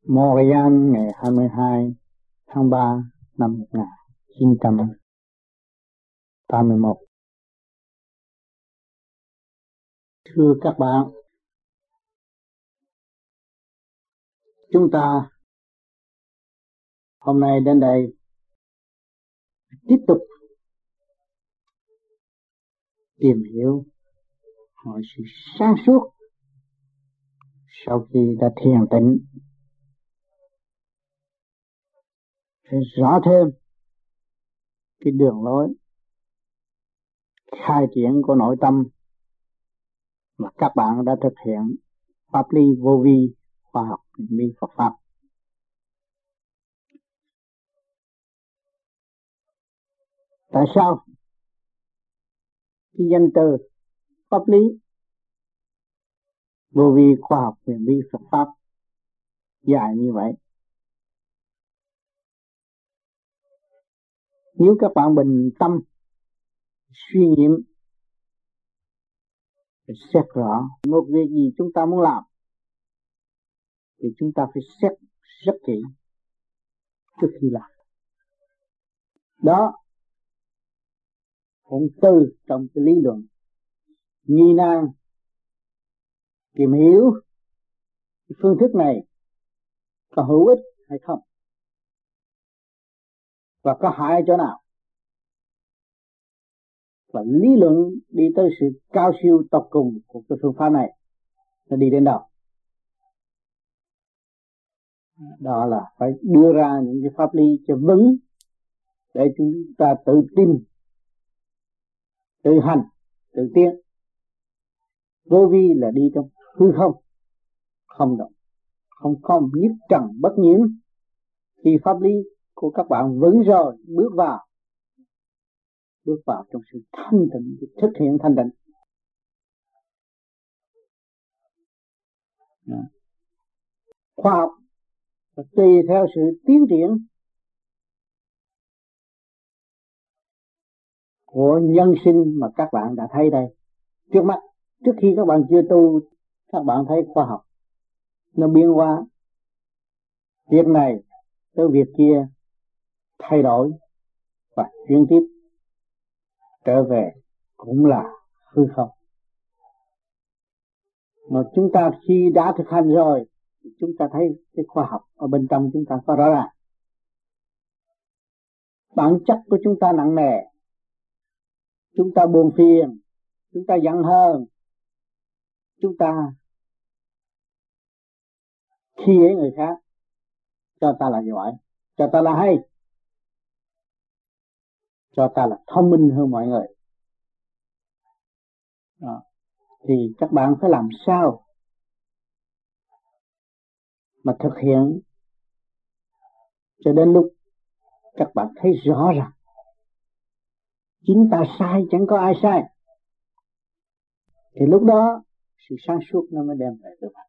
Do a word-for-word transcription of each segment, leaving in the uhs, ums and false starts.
Montreal ngày hai mươi hai tháng ba năm một nghìn chín trăm tám mươi mốt. Thưa các bạn, chúng ta hôm nay đến đây tiếp tục tìm hiểu mọi sự sáng suốt sau khi đã thiền tĩnh, phải rõ thêm cái đường lối khai triển của nội tâm mà các bạn đã thực hiện pháp lý vô vi khoa học lý Phật pháp. Tại sao cái danh từ pháp lý vô vi khoa học huyền bí Phật pháp dài như vậy? Nếu các bạn bình tâm suy nghiệm phải xét rõ một việc gì chúng ta muốn làm thì chúng ta phải xét rất kỹ trước khi làm. Đó cũng từ trong cái lý luận nghi nan tìm hiểu cái phương thức này có hữu ích hay không và có hại chỗ nào, và lý luận đi tới sự cao siêu tột cùng của cái phương pháp này nó đi đến đâu. Đó là phải đưa ra những cái pháp lý cho vững để chúng ta tự tin, tự hành, tự tiến. Vô vi là đi trong hư không, không động, không không nhất trần bất nhiễm. Khi pháp lý của các bạn vững rồi, bước vào bước vào trong sự thanh tịnh, thực hiện thanh tịnh. Đó. Khoa học và tùy theo sự tiến triển của nhân sinh mà các bạn đã thấy đây trước mắt. Trước khi các bạn chưa tu, các bạn thấy khoa học nó biến hóa, việc này tới việc kia thay đổi và chuyển tiếp trở về cũng là hư không. Mà chúng ta khi đã thực hành rồi thì chúng ta thấy cái khoa học ở bên trong chúng ta có rõ ràng. Bản chất của chúng ta nặng nề, chúng ta buồn phiền, chúng ta giận hờn, chúng ta khi ấy người khác cho ta là giỏi, cho ta là hay, cho ta là thông minh hơn mọi người. Đó. Thì các bạn phải làm sao mà thực hiện cho đến lúc các bạn thấy rõ ràng chính ta sai, chẳng có ai sai, thì lúc đó sự sáng suốt nó mới đem về cho bạn.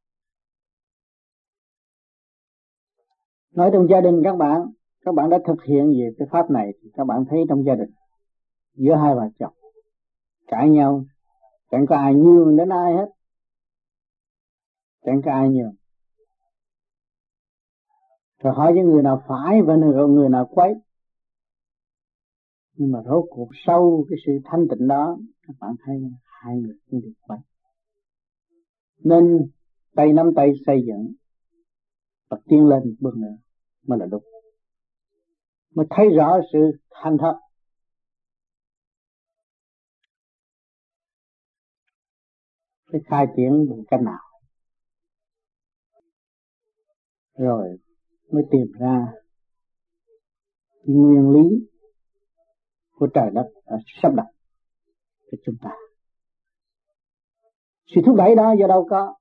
Nói trong gia đình các bạn, các bạn đã thực hiện về cái pháp này thì các bạn thấy trong gia đình giữa hai vợ chồng cãi nhau, chẳng có ai nhường đến ai hết, chẳng có ai nhường. Rồi hỏi những người nào phải và người nào quấy. Nhưng mà rốt cuộc sau cái sự thanh tịnh đó, các bạn thấy hai người không được quấy. Nên tay nắm tay xây dựng và tiến lên một bước nữa mới là đúng, mới thấy rõ sự thành thật. Phải khai triển bằng cách nào rồi mới tìm ra cái nguyên lý của trời đất đã sắp đặt cho chúng ta. Sự thúc đẩy đó do đâu có?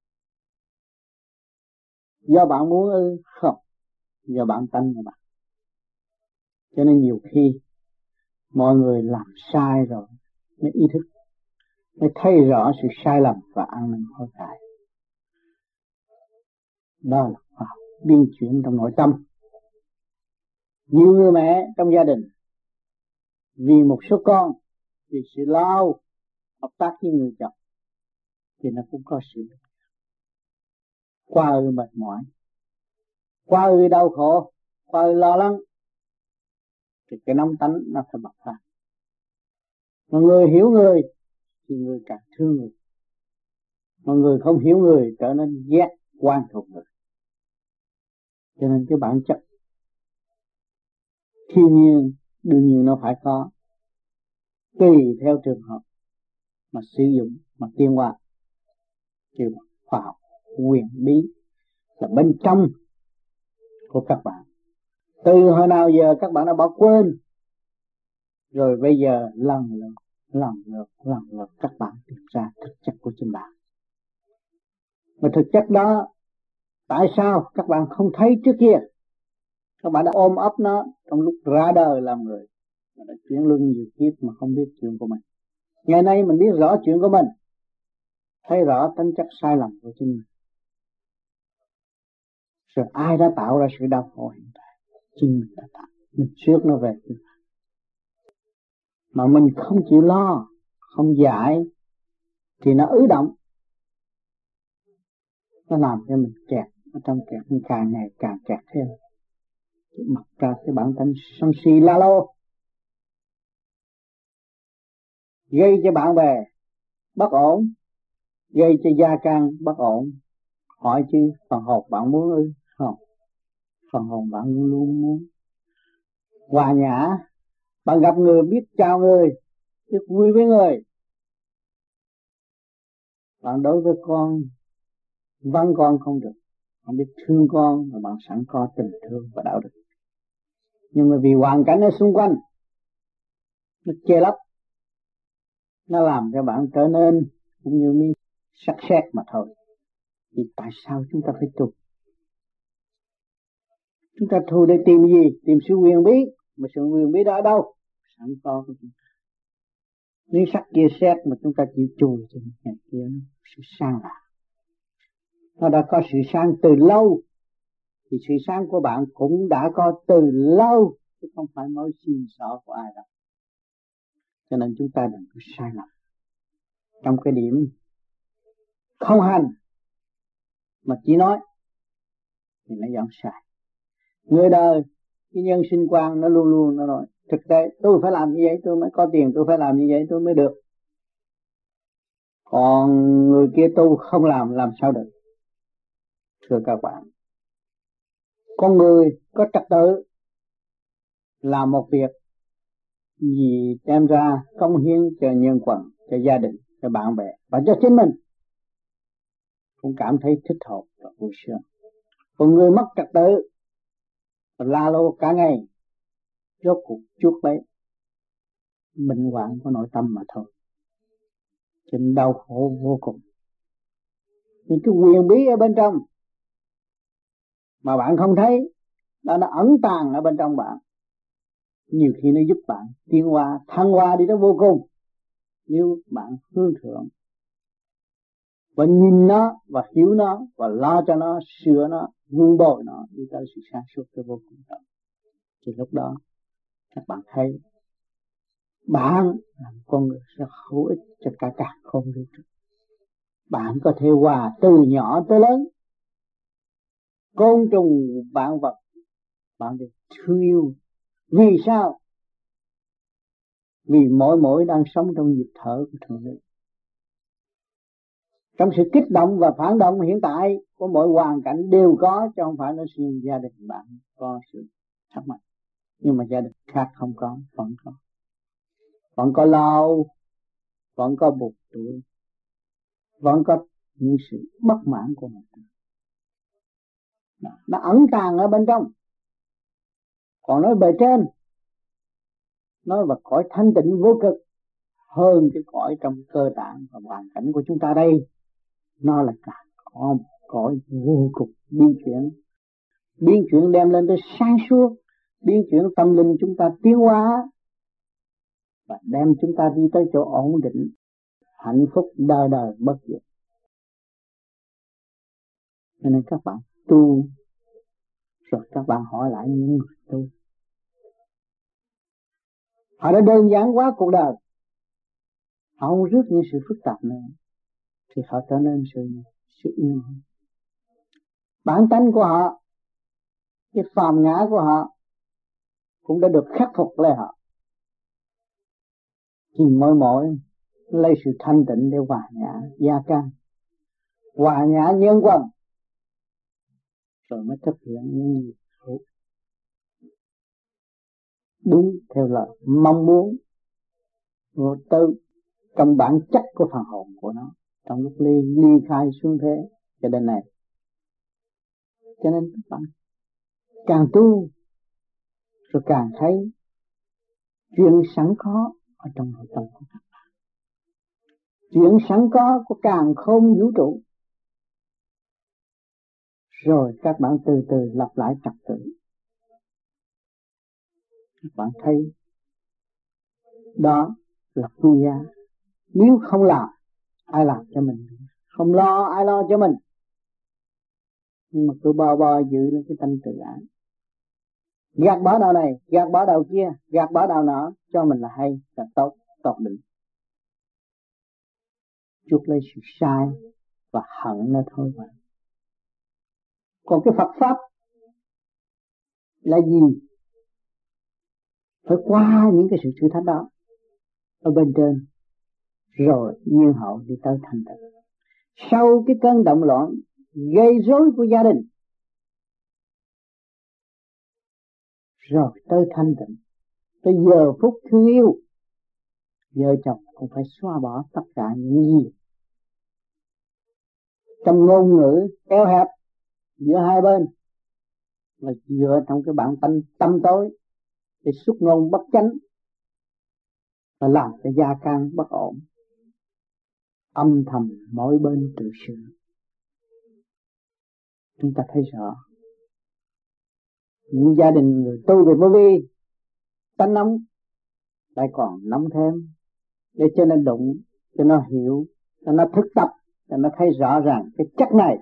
Do bạn muốn ư? Không, do bản tánh của bạn. Cho nên nhiều khi mọi người làm sai rồi mới ý thức, mới thấy rõ sự sai lầm và ăn năn hối cải. Đó là khoa học biến chuyển trong nội tâm. Nhiều người mẹ trong gia đình vì một số con, vì sự lao hợp tác với người chồng thì nó cũng có sự qua ư mệt mỏi. qua ư đau khổ, qua ư lo lắng, thì cái nóng tánh nó phải bộc phát. Mà người hiểu người thì người càng thương người, mà người không hiểu người trở nên ghét quan thuộc người. Cho nên cái bản chất thiên nhiên đương nhiên nó phải có, tùy theo trường hợp mà sử dụng mà tiến hóa. Chứ khoa học quyền bí là bên trong của các bạn. Từ hồi nào giờ các bạn đã bỏ quên, rồi bây giờ lần lượt lần lượt lần lượt các bạn tìm ra thực chất của chính bạn. Mà thực chất đó tại sao các bạn không thấy trước kia? Các bạn đã ôm ấp nó trong lúc ra đời làm người, mà đã chuyển luân nhiều kiếp mà không biết chuyện của mình. Ngày nay mình biết rõ chuyện của mình, thấy rõ tính chất sai lầm của chính mình. Rồi ai đã tạo ra sự đau khổ hiện tại? Chính mình đã tạo. Mình trước nó về chính mình. Mà mình không chịu lo, không giải, thì nó ứ động. Nó làm cho mình kẹt, ở trong kẹt mình càng ngày càng kẹt thêm. Mặc ra cái bản tính sân si la lô, gây cho bạn bè bất ổn, gây cho gia can bất ổn. Hỏi chứ phần hồn bạn muốn ư? Không, phần hồn bạn luôn luôn muốn hòa nhã. Bạn gặp người biết chào người, biết vui với người. Bạn đối với con vắng con không được, không biết thương con, mà bạn sẵn có tình thương và đạo đức. Nhưng mà vì hoàn cảnh ở xung quanh nó che lấp, nó làm cho bạn trở nên cũng như miếng sắt sét mà thôi. Thì tại sao chúng ta phải tu? Chúng ta tu để tìm gì? Tìm sự quyền bí. Mà sự quyền bí đó ở đâu? Sẵn có của chúng ta. Miếng sắt kia sét mà chúng ta chịu chùi thì ngày kia sự sang lạ. Nó đã có sự sang từ lâu, thì sự sang của bạn cũng đã có từ lâu, chứ không phải mới xin xỏ của ai đâu. Cho nên chúng ta đừng có sai lầm trong cái điểm không hành mà chỉ nói thì nó giống sai. Người đời cái nhân sinh quan nó luôn luôn nó nói thực tế tôi phải làm như vậy tôi mới có tiền, tôi phải làm như vậy tôi mới được. Còn người kia tu không làm làm sao được? Thưa các bạn, con người có trật tự làm một việc gì đem ra công hiến cho nhân quần, cho gia đình, cho bạn bè và cho chính mình cũng cảm thấy thích hợp và vui sướng. Còn người mất trật tự la lô cả ngày, rốt cuộc chuốc lấy bệnh hoạn của nội tâm mà thôi, chính đau khổ vô cùng. Những cái quyền bí ở bên trong mà bạn không thấy, đó nó ẩn tàng ở bên trong bạn. Nhiều khi nó giúp bạn tiến hóa, thăng hoa đi tới vô cùng, nếu bạn hướng thượng và nhìn nó và hiểu nó và lo cho nó, sửa nó, vun bồi nó đi tới sự sáng suốt tới vô cùng tận. Thì lúc đó các bạn thấy bạn là con người sẽ hữu ích cho cả cả không vũ trụ. Bạn có thể hòa từ nhỏ tới lớn, côn trùng vạn vật bạn được thương yêu. Vì sao? Vì mỗi mỗi đang sống trong nhịp thở của Thượng Đế. Trong sự kích động và phản động hiện tại của mọi hoàn cảnh đều có, chứ không phải nói riêng gia đình bạn có sự thắc mắc. Nhưng mà gia đình khác không có, vẫn có. Vẫn có lâu, vẫn có buộc tuổi, vẫn có những sự bất mãn của người ta. Nó, nó ẩn tàng ở bên trong. Còn nói bề trên, nói về cõi thanh tịnh vô cực, hơn cái cõi trong cơ tạng và hoàn cảnh của chúng ta đây, nó là cả có cõi vô cùng biến chuyển. Biến chuyển đem lên tới sáng suốt, biến chuyển tâm linh chúng ta tiến hóa và đem chúng ta đi tới chỗ ổn định, hạnh phúc đời đời bất diệt. Cho nên các bạn tu, rồi các bạn hỏi lại những người tu, họ đã đơn giản quá cuộc đời, họ không rước những sự phức tạp nữa, thì họ trở nên sự, sự yên. Bản tánh của họ cái phàm ngã của họ cũng đã được khắc phục lại họ. Chỉ mỗi mỗi lấy sự thanh tịnh để hòa nhã gia can, hòa nhã nhân quần, rồi mới thực hiện những gì đúng theo lời mong muốn của tới trong bản chất của phần hồn của nó trong lúc ly ly khai xuống thế cho đến này. Cho nên các bạn càng tu rồi càng thấy chuyện sẵn có ở trong nội tâm của các bạn. Chuyện sẵn có của càn khôn vũ trụ. Rồi các bạn từ từ lặp lại trật tự. Các bạn thấy đó là quý giá. Nếu không làm, ai làm cho mình? Không lo, ai lo cho mình? Nhưng mà cứ bao bao giữ lên cái tâm tự ái. Gạt bỏ đầu này, gạt bỏ đầu kia, gạt bỏ đầu nọ, cho mình là hay, là tốt, tốt định. Chuốc lấy sự sai và hận nó thôi mà. Còn cái Phật Pháp là gì? Phải qua những cái sự thử thách đó ở bên trên, rồi nhiên hậu đi tới thành tựu. Sau cái cơn động loạn gây rối của gia đình, rồi tới thanh tịnh, tới giờ phút thương yêu, vợ chồng cũng phải xóa bỏ tất cả những gì trong ngôn ngữ eo hẹp giữa hai bên, và dựa trong cái bản tâm tâm tối để xuất ngôn bất chánh và làm cho gia can bất ổn, âm thầm mỗi bên tự sự. Chúng ta thấy rõ những gia đình người tu về vô vi tánh nóng lại còn nóng thêm, để cho nó đụng, cho nó hiểu, cho nó thực tập, cho nó thấy rõ ràng cái chất này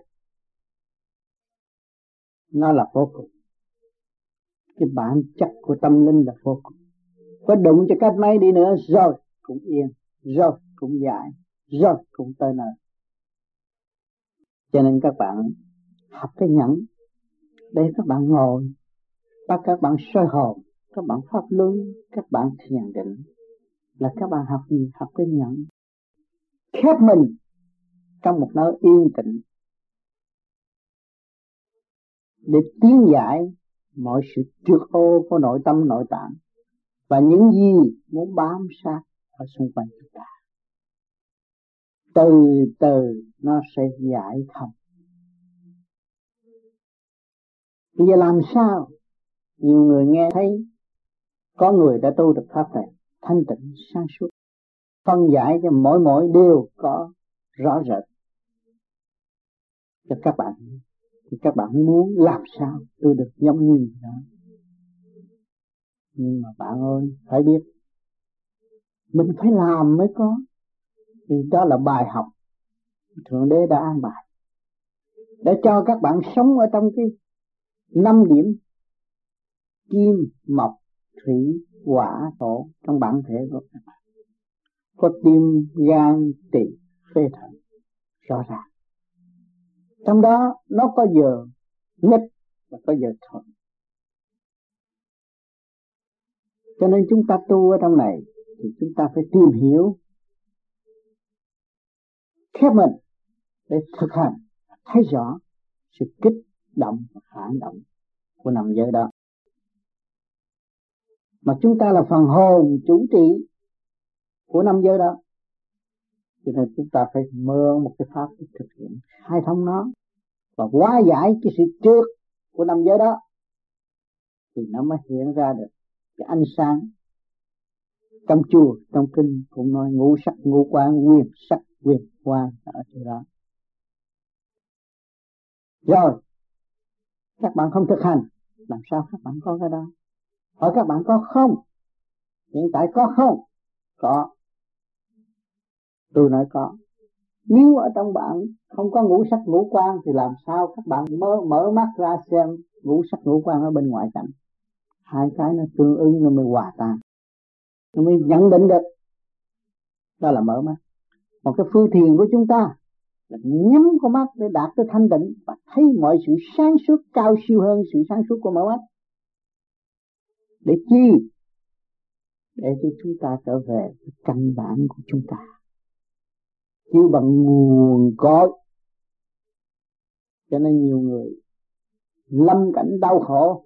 nó là vô cùng. Cái bản chất của tâm linh là vô cùng. Có đụng cho cách mấy đi nữa rồi cũng yên, rồi cũng giải, rồi cũng tới nơi. Cho nên các bạn học cái nhẫn để các bạn ngồi, bắt các bạn soi hồn, các bạn pháp luân, các bạn thiền định, là các bạn học gì? Học cái nhẫn, khép mình trong một nơi yên tĩnh để tiến giải mọi sự trượt ô của nội tâm nội tạng và những gì muốn bám sát ở xung quanh chúng ta. Từ từ nó sẽ giải thông. Bây giờ làm sao? Nhiều người nghe thấy có người đã tu được pháp này thanh tịnh sáng suốt, phân giải cho mỗi mỗi điều có rõ rệt cho các bạn. Thì các bạn muốn làm sao tu được giống như đó. Nhưng mà bạn ơi, phải biết mình phải làm mới có. Vì đó là bài học Thượng Đế đã an bài để cho các bạn sống ở trong cái năm điểm kim, mộc, thủy, hỏa, thổ trong bản thể của các bạn. Có tim, gan, tỳ, phế thận rõ ràng. Trong đó nó có giờ nghịch và có giờ thuận. Cho nên chúng ta tu ở trong này thì chúng ta phải tìm hiểu, khép mình để thực hành, thấy rõ sự kích động và phản động của năm giới đó. Mà chúng ta là phần hồn chủ trị của năm giới đó, cho nên chúng ta phải mượn một cái pháp để thực hiện khai thông nó và hóa giải cái sự trượt của năm giới đó, thì nó mới hiện ra được cái ánh sáng. Trong chùa, trong kinh cũng nói ngũ sắc ngũ quan, quyền sắc quyền quan ở chỗ đó. Rồi các bạn không thực hành, làm sao các bạn có cái đó? Hỏi các bạn có không? Hiện tại có không? Có. Tôi nói có. Nếu ở trong bạn không có ngũ sắc ngũ quan thì làm sao các bạn mở, mở mắt ra xem ngũ sắc ngũ quan ở bên ngoài cảnh. Hai cái nó tương ứng nó mới hòa tan, nó mới nhận định được. Đó là mở mắt. Một cái phương thiền của chúng ta là nhắm con mắt để đạt tới thanh định và thấy mọi sự sáng suốt cao siêu hơn sự sáng suốt của mở mắt. Để chi? Để cho chúng ta trở về với căn bản của chúng ta, chiếu bằng nguồn cội. Cho nên nhiều người lâm cảnh đau khổ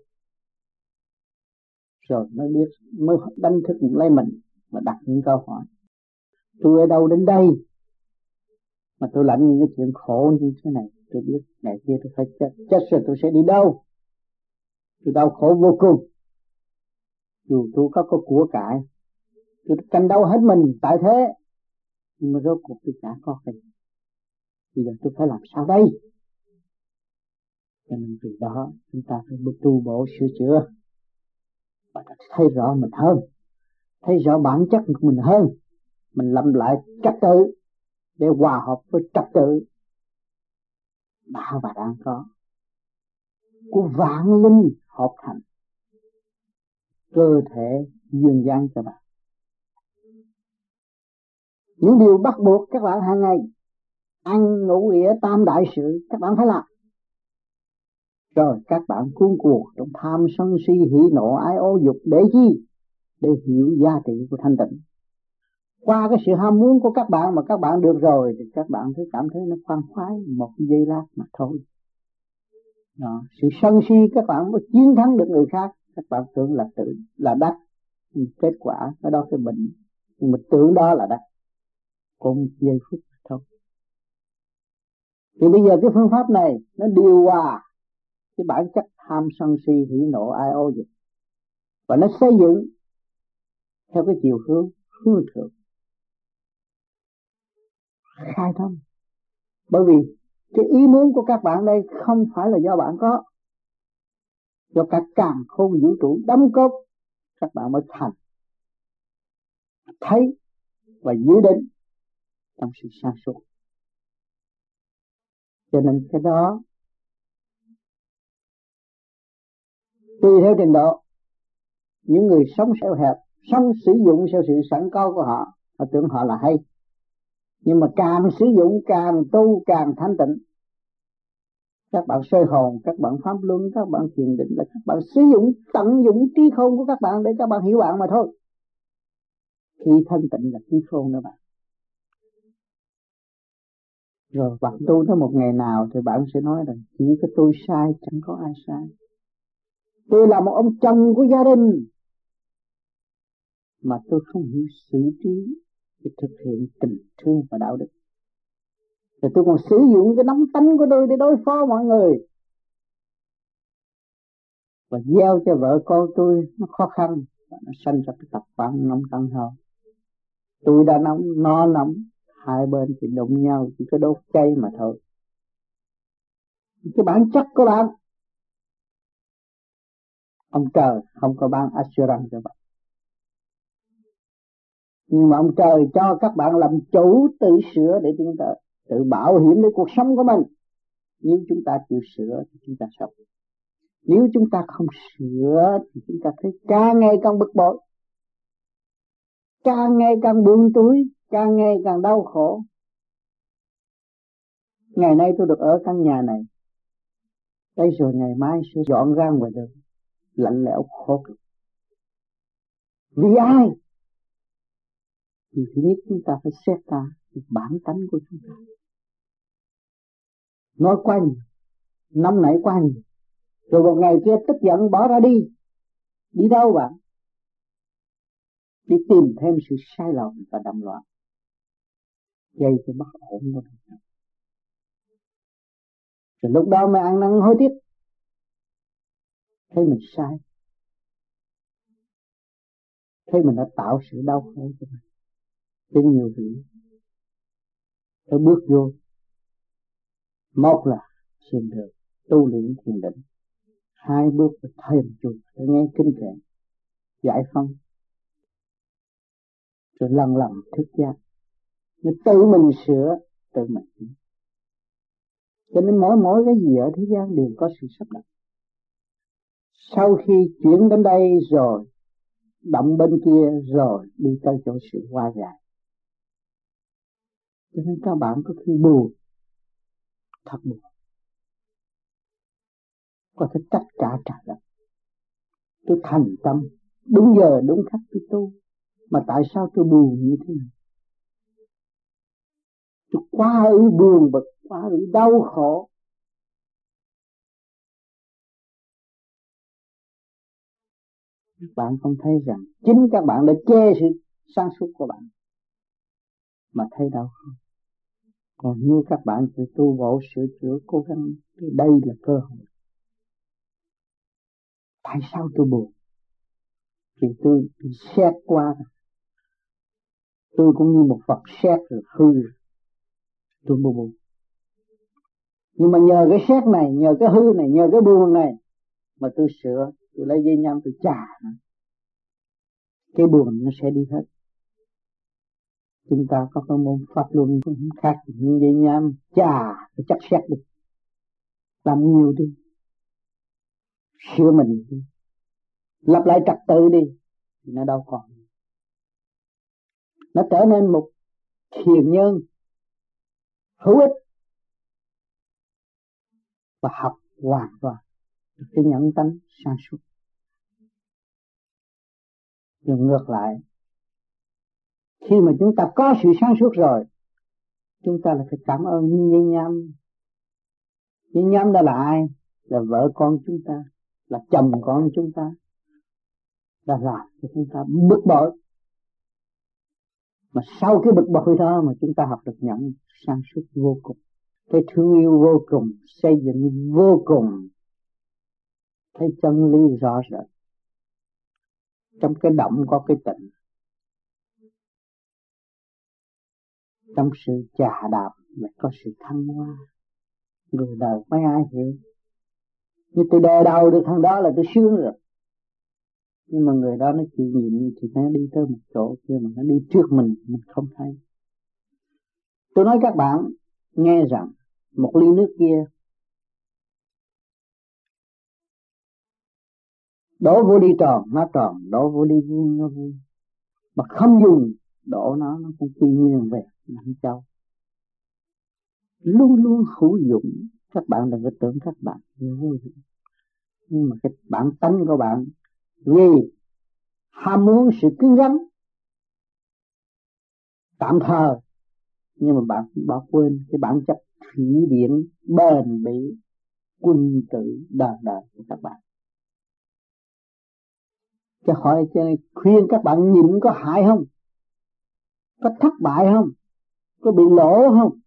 rồi mới biết, mới đánh thức lấy mình và đặt những câu hỏi: tôi ở đâu đến đây mà tôi lãnh những cái chuyện khổ như thế này? Tôi biết ngày kia tôi phải chết, chết rồi tôi sẽ đi đâu? Tôi đau khổ vô cùng. Dù tôi có có của cải, tôi tranh đấu hết mình tại thế, nhưng mà rốt cuộc tôi chả có gì. Bây giờ tôi phải làm sao đây? Cho nên từ đó chúng ta phải tu bổ sửa chữa và thấy rõ mình hơn, thấy rõ bản chất của mình hơn. Mình lâm lại trật tự để hòa hợp với trật tự đã và đang có của vạn linh hợp thành cơ thể duyên dáng cho bạn. Những điều bắt buộc các bạn hàng ngày: ăn ngủ nghỉ tam đại sự các bạn phải làm. Rồi các bạn cuốn cuộc trong tham sân si hỉ nộ ái ố dục để chi? Để hiểu giá trị của thanh tịnh. Qua cái sự ham muốn của các bạn mà các bạn được rồi thì các bạn thấy cảm thấy nó khoan khoái một giây lát mà thôi. Đó. Sự sân si các bạn mới chiến thắng được người khác. Các bạn tưởng là tự là đắc, kết quả ở đó cái bệnh, nhưng mà tưởng đó là đắc, cũng một giây phút thôi. Thì bây giờ cái phương pháp này nó điều hòa cái bản chất tham sân si hỉ nộ ai ô dục, và nó xây dựng theo cái chiều hướng hướng thượng, khai thông. Bởi vì cái ý muốn của các bạn đây không phải là do bạn có, do cả càn khôn vũ trụ đóng góp các bạn mới thành, thấy và dự định trong sự sáng suốt. Cho nên cái đó tùy theo trình độ. Những người sống eo hẹp, sống sử dụng theo sự sẵn có của họ, họ tưởng họ là hay. Nhưng mà càng sử dụng, càng tu, càng thanh tịnh. Các bạn soi hồn, các bạn pháp luân, các bạn thiền định là các bạn sử dụng, tận dụng trí khôn của các bạn để các bạn hiểu bạn mà thôi. Khi thanh tịnh là trí khôn đó bạn. Rồi bạn tu tới một ngày nào thì bạn sẽ nói rằng chỉ có tôi sai, chẳng có ai sai. Tôi là một ông chồng của gia đình mà tôi không hiểu xử trí để thực hiện tình thương và đạo đức. Rồi tôi còn sử dụng cái nóng tánh của tôi để đối phó mọi người, và gieo cho vợ con tôi nó khó khăn, và nó sanh ra cái tập quán nóng tánh hơn. Tôi đã nóng, nó nóng, hai bên thì đụng nhau, chỉ có đốt cháy mà thôi. Cái bản chất của bạn, ông trời không có ban assurance cho bạn, nhưng mà ông trời cho các bạn làm chủ, tự sửa để tiến tới, tự bảo hiểm lấy cuộc sống của mình. Nếu chúng ta chịu sửa thì chúng ta sống. Nếu chúng ta không sửa thì chúng ta thấy càng ngày càng bực bội, càng ngày càng buồn tủi, càng ngày càng đau khổ. Ngày nay tôi được ở căn nhà này, đây rồi ngày mai sẽ dọn ra ngoài đường, lạnh lẽo khổ cực. Vì ai? Thì thứ nhất chúng ta phải xét ta bản tánh của chúng ta. Nói quá nhiều, nóng nảy quá nhiều, rồi một ngày kia tức giận bỏ ra đi. Đi đâu bạn? Đi tìm thêm sự sai lầm và động loạn, gây cho bất ổn của chúng ta. Rồi lúc đó mới ăn năn hối tiếc, thấy mình sai, thấy mình đã tạo sự đau khổ cho mình. Cho nhiều vị phải bước vô. Một là thiền đường, tu luyện thiền định. Hai bước phải thêm chút, phải nghe kinh kệ, giải phân, rồi lần lần thức giác. Mới tự mình sửa, tự mình. Cho nên mỗi mỗi cái gì ở thế gian đều có sự sắp đặt. Sau khi chuyển đến đây rồi, động bên kia rồi đi tới chỗ sự hóa giải. Cho nên các bạn có khi buồn, thật buồn. có thể trách cả trời đất. Tôi thành tâm đúng giờ đúng khắc tôi tu, mà tại sao tôi buồn như thế này? Tôi quá ư buồn bực, quá ư đau khổ. Các bạn không thấy rằng chính các bạn đã che sự sáng suốt của bạn mà thấy đau không? Còn như các bạn tự tu bổ sửa chữa cố gắng, đây là cơ hội. Tại sao tôi buồn? Thì tôi bị xét qua, tôi cũng như một vật xét rồi hư, tôi buồn buồn. Nhưng mà nhờ cái xét này, nhờ cái hư này, nhờ cái buồn này mà tôi sửa, tôi lấy dây nhăm tôi chà, cái buồn nó sẽ đi hết. Chúng ta có cái môn pháp luân cũng khác, những dây nhăm chà cái chắc xét đi, làm nhiều đi, sửa mình đi, lặp lại trật tự đi, thì nó đâu còn. Nó trở nên một thiền nhân hữu ích và học hoàn toàn cái nhẫn tánh sáng suốt. Nhưng ngược lại, khi mà chúng ta có sự sáng suốt rồi, chúng ta là phải cảm ơn Nhân Nhâm. Nhân Nhâm đó là ai? Là vợ con chúng ta, là chồng con chúng ta, là làm cho chúng ta bực bội. Mà sau cái bực bội đó mà chúng ta học được nhận sáng suốt vô cùng, cái thương yêu vô cùng, xây dựng vô cùng, thấy chân lý rõ rệt. Trong cái động có cái tịnh, trong sự chà đạp là có sự thăng hoa. Người đời mấy ai hiểu? Như tôi đè đầu được thằng đó là tôi sướng rồi. Nhưng mà người đó nó chịu nhịn thì nó đi tới một chỗ kia mà nó đi trước mình, mình không thấy. Tôi nói các bạn nghe rằng một ly nước kia đổ vô đi tròn, nó tròn, đổ vô đi vuông, nó vuông. Mà không dùng, đổ nó, nó cũng quy nguyên về, năm châu. Luôn luôn hữu dụng, các bạn đừng có tưởng các bạn vô dụng. Nhưng mà cái bản tánh của bạn vì ham muốn sự cứng rắn tạm thời, nhưng mà bạn bỏ quên cái bản chất thủy điển bền bỉ quân tử đời đời của các bạn. Cho hỏi cho nên khuyên các bạn nhịn có hại không? Có thất bại không? Có bị lỗ không?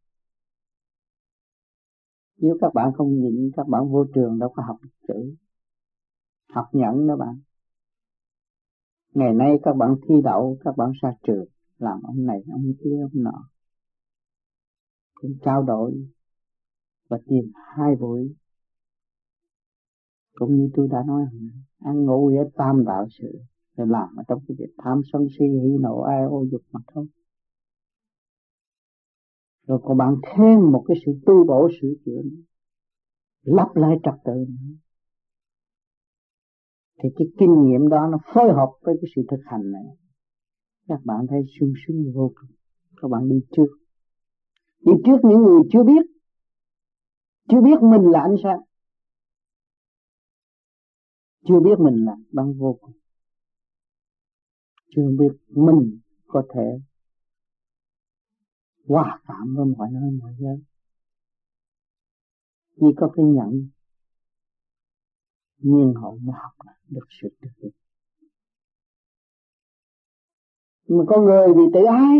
Nếu các bạn không nhịn, các bạn vô trường đâu có học được chữ. Học nhẫn đó bạn. Ngày nay các bạn thi đậu, các bạn ra trường, làm ông này, ông kia, ông nọ. Cũng trao đổi và tìm hai buổi. Cũng như tôi đã nói, ăn ngủ ở tam đạo sự, rồi làm ở trong cái việc tham sân si hỉ nộ ai ô dục mà thôi. Rồi còn bạn thêm một cái sự tu bổ sửa chữa, lặp lại trật tự nữa. Thì cái kinh nghiệm đó nó phối hợp với cái sự thực hành này, các bạn thấy sung sướng vô cùng. Các bạn đi trước, đi trước những người chưa biết, chưa biết mình là ánh sáng, chưa biết mình là băng vô cùng, chưa biết mình có thể hòa cảm với mọi nơi mọi giới. Chỉ có cái nhận nhiên hậu mới học được sự thực hiện. Nhưng mà con người vì tự ái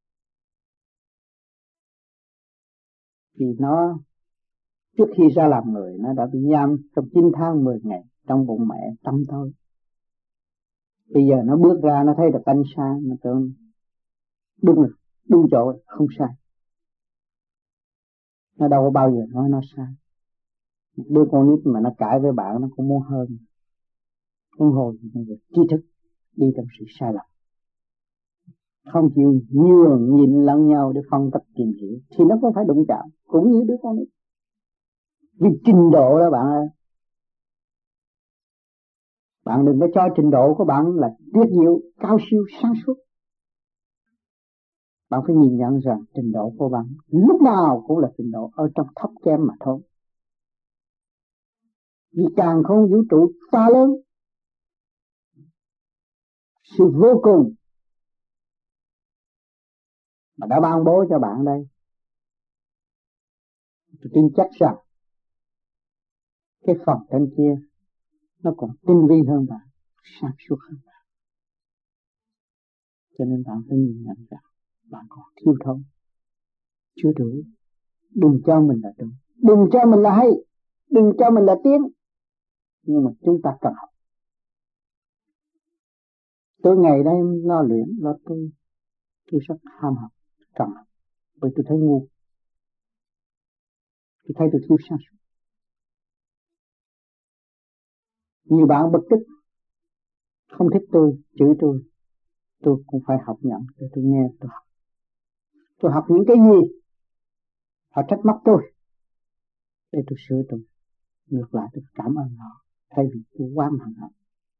thì nó trước khi ra làm người nó đã bị giam trong chín tháng mười ngày trong bụng mẹ tâm thôi. Bây giờ nó bước ra nó thấy được ánh sáng, nó tưởng đúng rồi, đúng chỗ, không sai. Nó đâu có bao giờ nói nó sai. Một đứa con nít mà nó cãi với bạn nó cũng muốn hơn. Không hồi về trí thức đi trong sự sai lầm, không chịu nhường nhịn lẫn nhau để phân tích tìm hiểu thì nó cũng phải đụng chạm, cũng như đứa con nít. Vì trình độ đó bạn ơi, bạn đừng có cho trình độ của bạn là tuyệt diệu, cao siêu, sáng suốt. Bạn phải nhìn nhận rằng trình độ của bạn lúc nào cũng là trình độ ở trong thấp kém mà thôi. Vì càng không vũ trụ to lớn, sự vô cùng mà đã ban bố cho bạn đây. Tôi tin chắc rằng cái phần trên kia nó còn tinh vi hơn bạn, sáng suốt hơn bạn. Cho nên bạn phải nhìn nhận rằng bạn còn thiếu thốn, chưa đủ. Đừng cho mình là đúng, đừng cho mình là hay, đừng cho mình là tiến. Nhưng mà chúng ta cần học. Tôi ngày đây lo luyện, lo tôi, tôi rất ham học, cần học. Bởi tôi thấy ngu, tôi thấy tôi thiếu sáng suốt. Nhiều bạn bực tức, không thích tôi, chửi tôi, tôi cũng phải học nhận để tôi nghe tôi học. Tôi học những cái gì họ trách móc tôi để tôi sửa tôi. Ngược lại tôi cảm ơn họ thay vì tôi oán hận họ.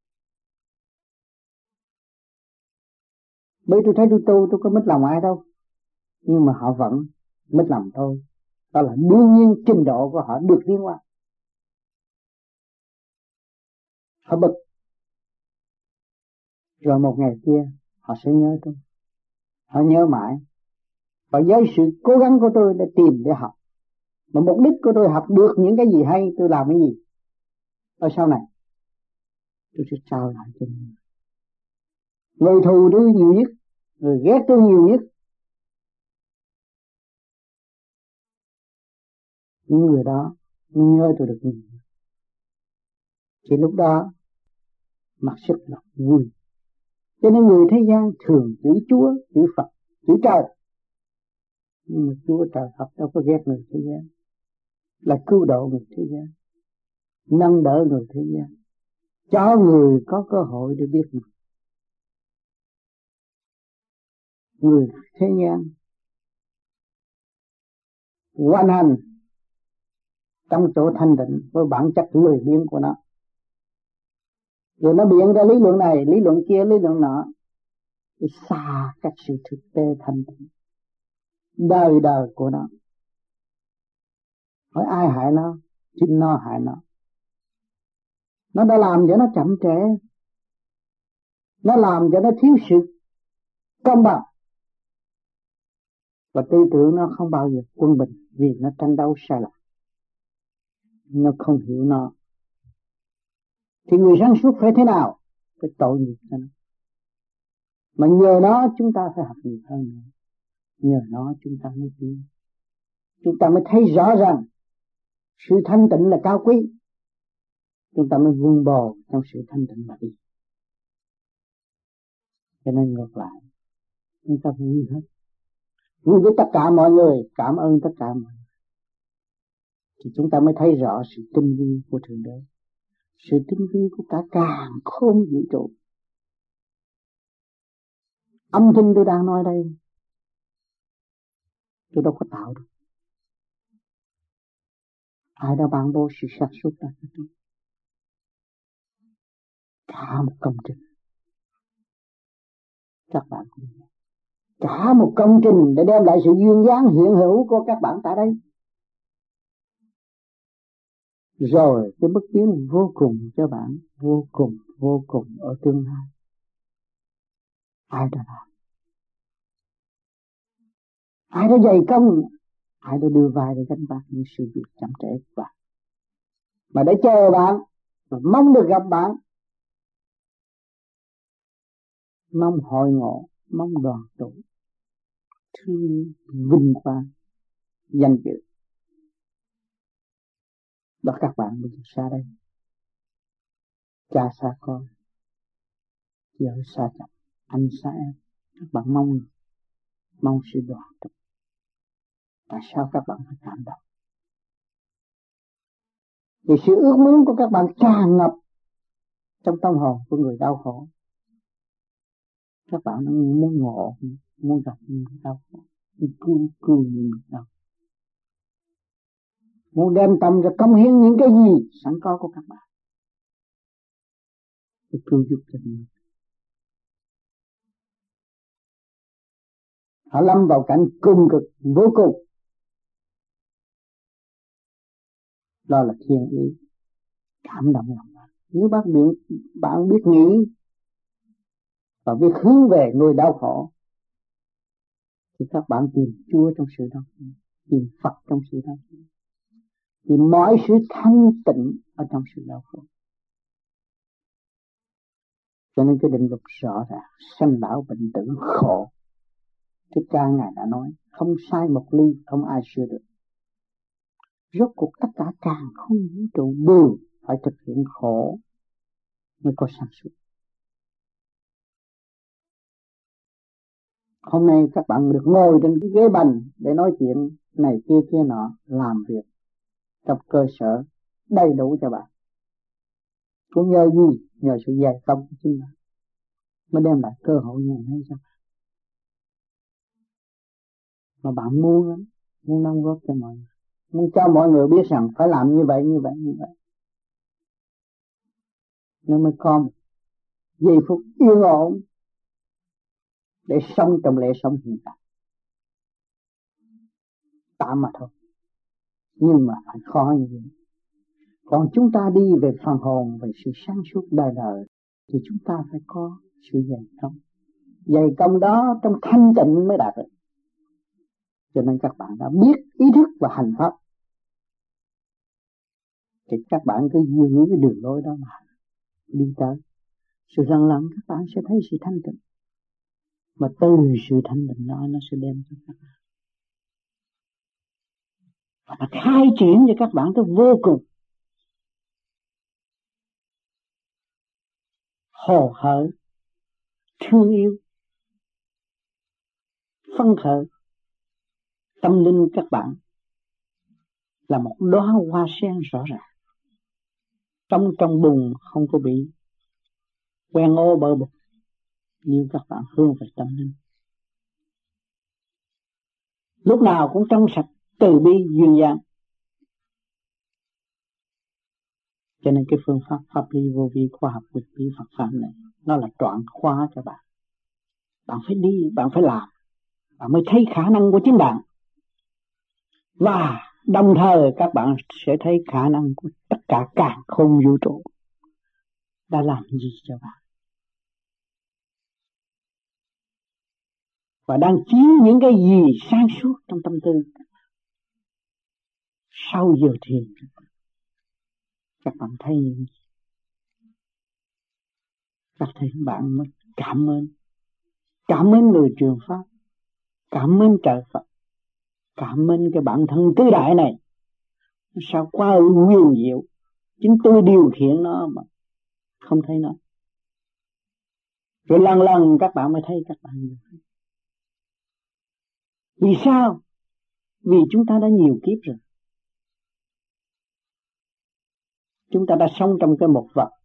Bởi tôi thấy tôi tu tôi có mất lòng ai đâu, nhưng mà họ vẫn mất lòng tôi. Đó là đương nhiên trình độ của họ được tiến qua. Họ bực, rồi một ngày kia họ sẽ nhớ tôi, họ nhớ mãi. Và với sự cố gắng của tôi để tìm để học, mà mục đích của tôi học được những cái gì hay, tôi làm cái gì ở sau này tôi sẽ trao lại cho mình. Người thù tôi nhiều nhất, người ghét tôi nhiều nhất, những người đó nhớ tôi được nhiều. Thì lúc đó mặc sức là vui. Cho nên người thế gian thường chửi Chúa, chửi Phật, chửi trời. Nhưng mà Chúa trời Phật đâu có ghét người thế gian, là cứu độ người thế gian, nâng đỡ người thế gian, cho người có cơ hội để biết mình. Người thế gian hoàn hành trong chỗ thanh định với bản chất lười biếng của nó, rồi nó biện ra lý luận này, lý luận kia, lý luận nọ, để xa các sự thực tế thanh định đời đời của nó. Hỏi ai hại nó? Chính nó hại nó. Nó đã làm cho nó chậm trễ, nó làm cho nó thiếu sự công bằng, và tư tưởng nó không bao giờ quân bình, vì nó tranh đấu sai lầm, nó không hiểu nó. Thì người sáng suốt phải thế nào? Phải tội nghiệp cho nó. Mà nhờ nó chúng ta phải học nhiều hơn nữa. Nhờ nó chúng ta mới tiến, chúng ta mới thấy rõ ràng sự thanh tịnh là cao quý. Chúng ta mới vun bồi trong sự thanh tịnh mà đi. Cho nên ngược lại, chúng ta vui hết, vui với tất cả mọi người, cảm ơn tất cả mọi người. Thì chúng ta mới thấy rõ sự tinh vi của Thượng Đế, sự tinh vi của cả càn khôn vũ trụ. Âm thanh tôi đang nói đây, tôi đâu có tạo được. Ai đã ban bố sự sáng suốt đó cho tôi? Cả một công trình. Các bạn cũng vậy. Cả một công trình để đem lại sự duyên dáng hiện hữu của các bạn tại đây. Rồi cái bước tiến vô cùng cho bạn, vô cùng, vô cùng ở tương lai. Ai đã làm? Ai đã dày công? Ai đã đưa vai để gánh vác những sự việc chậm trễ của bạn? Mà để chờ bạn, mà mong được gặp bạn, mong hội ngộ, mong đoàn tụ, thương vinh quang, danh dự. Đó các bạn bây giờ xa đây, cha xa con, vợ xa chồng, anh xa em. Các bạn mong mong sự đoàn tụ. Tại sao các bạn phải cảm động? Vì sự ước muốn của các bạn tràn ngập trong tâm hồn của người đau khổ. Các bạn muốn ngộ, muốn gặp người đau khổ, muốn cứu cứu người đau, muốn đem tâm ra cống hiến những cái gì sẵn có của các bạn để cứu giúp cho mình. Họ lâm vào cảnh cùng cực vô cùng. Đó là thiên ý. cảm động lòng bạn. Nếu bạn biết, bạn biết nghĩ và biết hướng về người đau khổ thì các bạn tìm Chúa trong sự đau khổ, tìm Phật trong sự đau khổ, tìm mọi sự thanh tịnh ở trong sự đau khổ. Cho nên cái định luật rõ ràng, sanh lão bệnh tử khổ. Thích Ca Ngài đã nói, không sai một ly, không ai sửa được. Rốt cuộc tất cả càng không vũ trụ đều phải thực hiện khổ mới có sản xuất. Hôm nay các bạn được ngồi trên cái ghế bành để nói chuyện này kia kia nọ, làm việc trong cơ sở đầy đủ cho bạn. Cũng nhờ gì? Nhờ sự dày công của chính bạn mới đem lại cơ hội như này cho bạn. Mà bạn muốn lắm, muốn đóng góp cho mọi người, muốn cho mọi người biết rằng phải làm như vậy, như vậy, như vậy. Nó mới có một giây phút yên ổn để sống trong lễ sống hiện tại. Tạm mà thôi, nhưng mà phải khó như vậy. Còn chúng ta đi về phần hồn, về sự sáng suốt đời đời thì chúng ta phải có sự dày công. Dày công đó trong thanh tịnh mới đạt được. Cho nên các bạn đã biết ý thức và hành pháp thì các bạn cứ giữ cái đường lối đó mà đi tới. Sự lần lần các bạn sẽ thấy sự thanh tịnh. Mà từ sự thanh tịnh đó nó sẽ đem cho các bạn. Và nó khai triển cho các bạn tới vô cùng. Hồ hởi, thương yêu, phấn khởi. Tâm linh các bạn là một đóa hoa sen rõ ràng. Trong trong bùn không có bị quen ô bờ bột. Nhưng các bạn hướng về tâm linh, lúc nào cũng trong sạch, từ bi, duyên dáng. Cho nên cái phương pháp pháp lý vô vi khoa học vật lý Phật pháp này nó là trọn khóa cho bạn. Bạn phải đi, bạn phải làm, bạn mới thấy khả năng của chính bạn. Và đồng thời các bạn sẽ thấy khả năng của tất cả càn khôn vũ trụ đã làm gì cho bạn. Và đang chiếu những cái gì sáng suốt trong tâm tư. Sau giờ thiền các bạn thấy những gì? Các thầy bạn mới cảm ơn. Cảm ơn người truyền pháp, cảm ơn trời Phật, cảm ơn cái bản thân tứ đại này. Sao quá huyền diệu. Chính tôi điều khiển nó mà không thấy nó. Rồi lần lần các bạn mới thấy các bạn nhiều. Vì sao? Vì chúng ta đã nhiều kiếp rồi. Chúng ta đã sống trong cái một vật.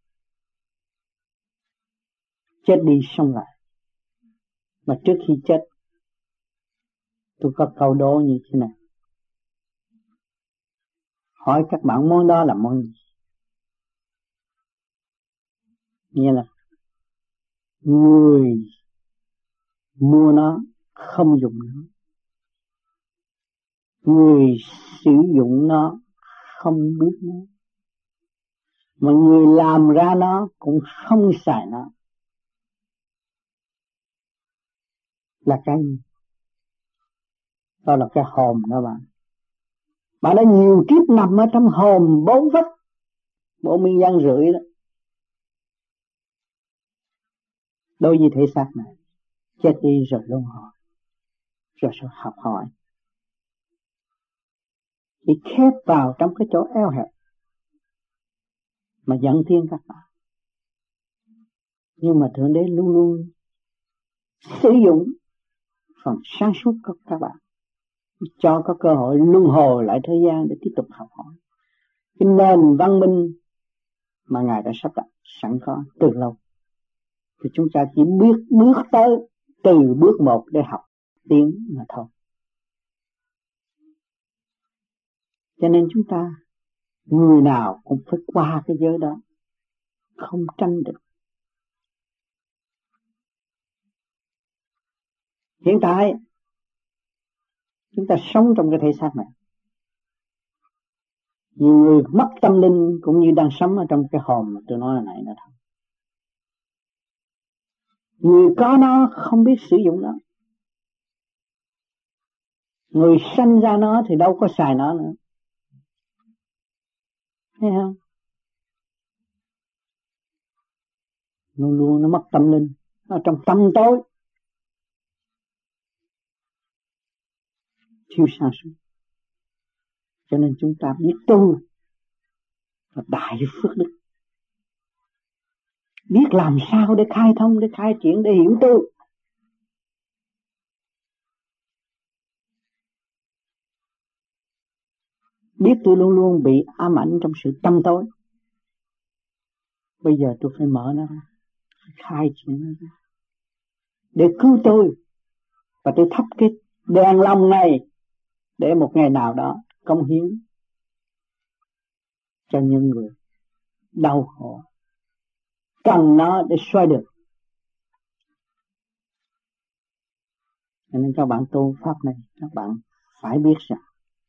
Chết đi sống lại. Mà trước khi chết, tôi có câu đố như thế này. Hỏi các bạn món đó là món gì? Nghĩa là người mua nó không dùng nó, người sử dụng nó không biết nó, mà người làm ra nó cũng không xài nó. Là cái gì? Đó là cái hồn đó bạn. Bạn đã nhiều kiếp nằm ở trong hồn bốn vách bộ minh gian rưỡi đó. Đối với thể xác này, chết đi rồi luân hồi, rồi sẽ học hỏi. Thì khép vào trong cái chỗ eo hẹp mà dẫn thiên các bạn. Nhưng mà Thượng Đế luôn luôn sử dụng phần sáng suốt của các bạn, cho có cơ hội luân hồi lại thế gian để tiếp tục học hỏi. Cái nền văn minh mà Ngài đã sắp đặt sẵn có từ lâu, thì chúng ta chỉ biết bước tới từ bước một để học tiến mà thôi. Cho nên chúng ta người nào cũng phải qua cái giới đó, không tranh được. Hiện tại chúng ta sống trong cái thể xác này, Nhiều người mất tâm linh cũng như đang sống ở trong cái hòm mà tôi nói hồi nãy nữa thôi. Người có nó không biết sử dụng nó. Người sanh ra nó thì đâu có xài nó nữa. Thấy không? Luôn luôn nó mất tâm linh. Nó trong tâm tối. Thiếu sáng suốt. Cho nên chúng ta biết tu là đại phước đức. Biết làm sao để khai thông, để khai triển, để hiểu tôi. Biết tôi luôn luôn bị ám ảnh trong sự tâm tối. Bây giờ tôi phải mở nó ra, phải khai triển nó ra, để cứu tôi. Và tôi thắp cái đèn lòng này để một ngày nào đó cống hiến cho những người đau khổ, cần nó để xoay được. Cho nên các bạn tu pháp này, các bạn phải biết rằng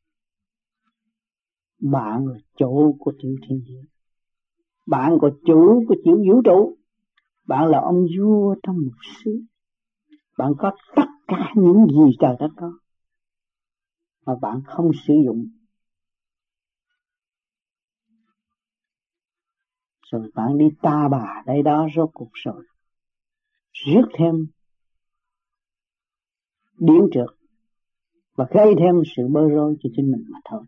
bạn là chủ của tiểu thiên địa, bạn là chủ của tiểu vũ trụ, bạn là ông vua trong một xứ, bạn có tất cả những gì trời đất có mà bạn không sử dụng. Rồi bạn đi ta bà đây đó rốt cuộc rồi rước thêm điển trượt và gây thêm sự bơ rối cho chính mình mà thôi.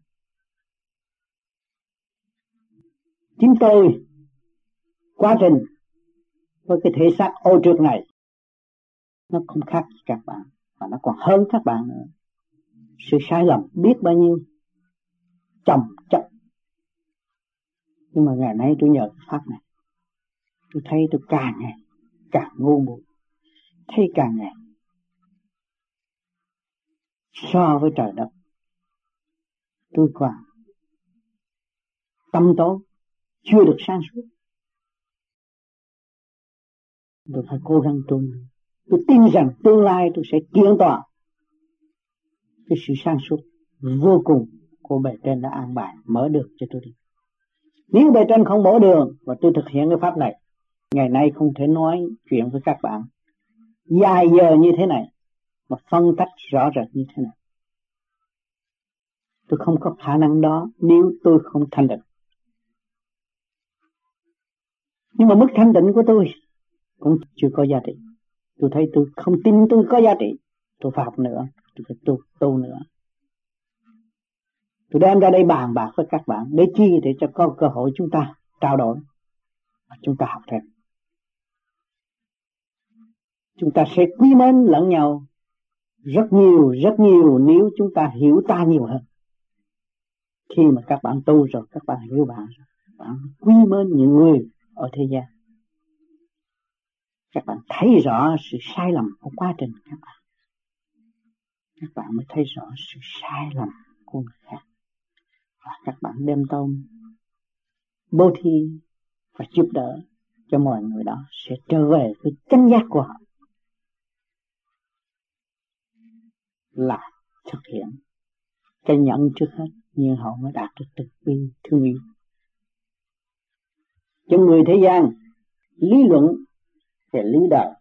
Chính tôi quá trình với cái thể xác ô trượt này nó không khác gì các bạn, và nó còn hơn các bạn nữa. Sự sai lầm biết bao nhiêu chồng chất. Nhưng mà ngày nay tôi nhờ pháp này, tôi thấy tôi càng ngày càng ngu muội, thấy càng ngày so với trời đất tôi còn tâm tối, chưa được sáng suốt. Tôi phải cố gắng tu. Tôi tin rằng tương lai tôi sẽ kiến tỏa cái sự sáng suốt vô cùng của bề trên đã an bài mở đường cho tôi đi. Nếu bề trên không mở đường và tôi thực hiện cái pháp này, ngày nay không thể nói chuyện với các bạn dài giờ như thế này mà phân tách rõ rệt như thế này. Tôi không có khả năng đó nếu tôi không thanh định. Nhưng mà mức thanh định của tôi cũng chưa có giá trị. Tôi thấy tôi không tin tôi có giá trị. Tôi phải học nữa, tôi phải tu, tu nữa. Tôi đem ra đây bàn bạc với các bạn để chi, để cho có cơ hội chúng ta trao đổi và chúng ta học thêm. Chúng ta sẽ quý mến lẫn nhau rất nhiều, rất nhiều nếu chúng ta hiểu ta nhiều hơn. Khi mà các bạn tu rồi, các bạn hiểu bạn rồi, bạn quý mến những người ở thế gian. Các bạn thấy rõ sự sai lầm của quá trình các bạn. Các bạn mới thấy rõ sự sai lầm của người khác. Và các bạn đem tâm bố thí và giúp đỡ cho mọi người đó sẽ trở về với chánh giác của họ, là thực hiện cái nhận trước hết, nhưng họ mới đạt được từ bi thương yêu. Cho người thế gian lý luận về lý đời,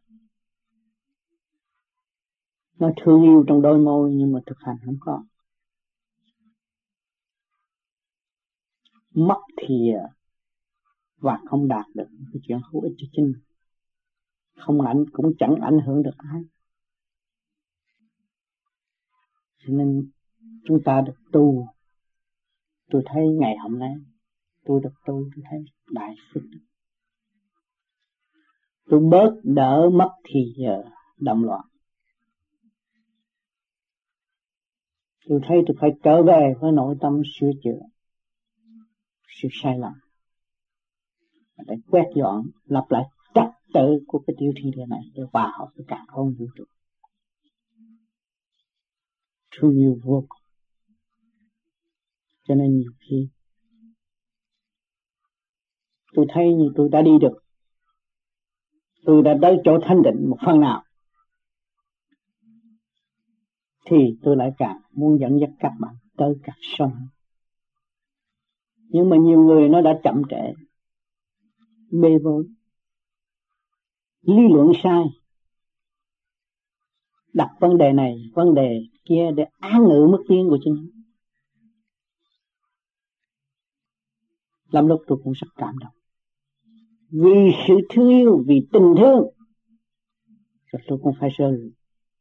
nó thương yêu trong đôi môi nhưng mà thực hành không có. Mất thì và không đạt được cái chuyện hữu ích cho chính mình, không ảnh cũng chẳng ảnh hưởng được ai. Cho nên chúng ta được tu. Tôi thấy ngày hôm nay tôi được tu, tôi thấy đại phước. Tôi bớt đỡ mất thì giờ động loạn. Tôi thấy tôi phải trở về với nội tâm sửa chữa sự sai lầm để quét dọn, lập lại trật tự của cái tiểu thiên địa này để hòa hợp với cả không vũ trụ. Thương yêu vô cùng. Cho nên nhiều khi tôi thấy như tôi đã đi được, tôi đã tới chỗ thanh định một phần nào, thì tôi lại càng muốn dẫn dắt các bạn tới càng sâu. Nhưng mà nhiều người nó đã chậm trễ, bê bối, lý luận sai, đặt vấn đề này vấn đề kia để án ngữ mức tiến của chính. Lắm lúc tôi cũng rất cảm động, vì sự thương yêu, vì tình thương, rồi tôi cũng phải rơi lụy.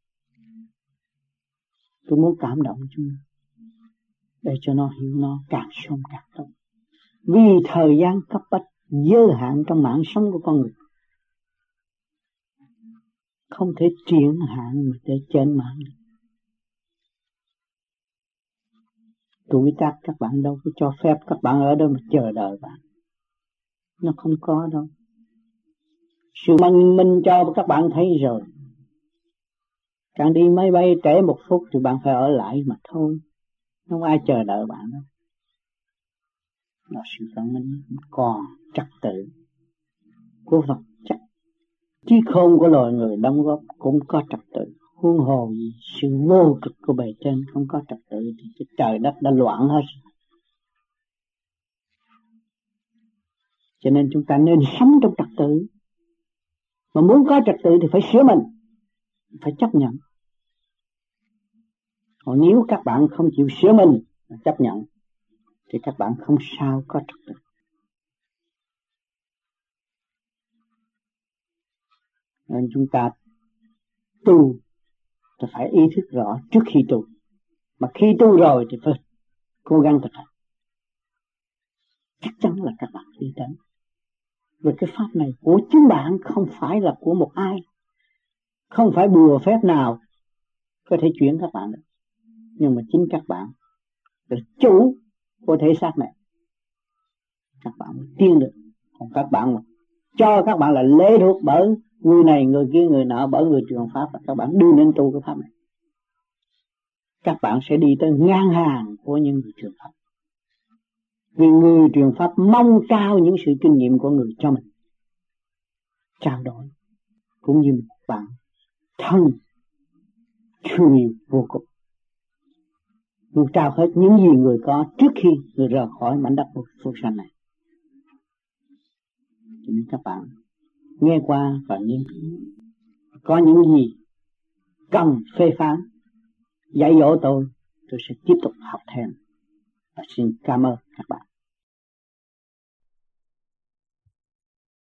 Tôi muốn cảm động chúng để cho nó hiểu nó càng sớm càng tốt. Vì thời gian cấp bách giới hạn trong mạng sống của con người, không thể triển hạn mà để trên mạng được. Tuổi tác các bạn đâu có cho phép các bạn ở đó mà chờ đợi bạn. Nó không có đâu. Sự minh minh cho các bạn thấy rồi. Càng đi máy bay trễ một phút thì bạn phải ở lại mà thôi. Không ai chờ đợi bạn đâu. Đó sự văn minh còn trật tự của vật chất. Trí khôn của loài người đóng góp cũng có trật tự. Huống hồ gì sự vô cực của bề trên không có trật tự thì cái trời đất đã loạn hết. Cho nên chúng ta nên sống trong trật tự. Mà muốn có trật tự thì phải sửa mình, phải chấp nhận. Còn nếu các bạn không chịu sửa mình, chấp nhận, thì các bạn không sao có trật tự. Nên chúng ta tu thì phải ý thức rõ trước khi tu. Mà khi tu rồi thì phải cố gắng thực hành. Chắc chắn là các bạn đi đến. Vì cái pháp này của chính bạn, không phải là của một ai. Không phải bùa phép nào có thể chuyển các bạn được. Nhưng mà chính các bạn là chủ của thể xác này. Các bạn mới tiến được. Còn các bạn mà cho các bạn là lệ thuộc bởi người này, người kia, người nọ, bởi người truyền pháp, và các bạn đưa đến tu cái pháp này, các bạn sẽ đi tới ngang hàng của những người truyền pháp. Vì người truyền pháp mong trao những sự kinh nghiệm của người cho mình, trao đổi cũng như một bạn thân thương yêu vô cùng, muốn trao hết những gì người có trước khi người rời khỏi mảnh đất phúc sanh này. Cho nên các bạn nghe qua và nghiên cứu, có những gì cần phê phán dạy dỗ tôi, tôi sẽ tiếp tục học thêm. Và xin cảm ơn các bạn.